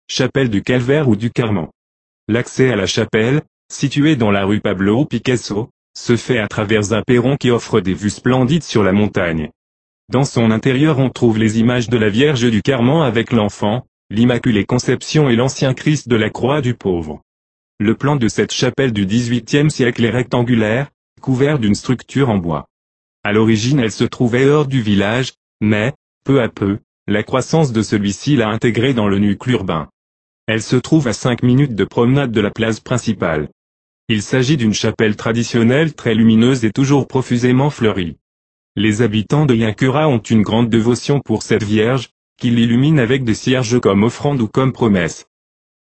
chapelle du Calvaire ou du Carmen. L'accès à la chapelle, située dans la rue Pablo Picasso, se fait à travers un perron qui offre des vues splendides sur la montagne. Dans son intérieur on trouve les images de la Vierge du Carmen avec l'enfant, l'Immaculée Conception et l'ancien Christ de la Croix du Pauvre. Le plan de cette chapelle du XVIIIe siècle est rectangulaire, couvert d'une structure en bois. À l'origine elle se trouvait hors du village, mais, peu à peu, la croissance de celui-ci l'a intégrée dans le nuclé urbain. Elle se trouve à 5 minutes de promenade de la place principale. Il s'agit d'une chapelle traditionnelle très lumineuse et toujours profusément fleurie. Les habitants de Yancura ont une grande dévotion pour cette Vierge, qui l'illumine avec des cierges comme offrande ou comme promesse.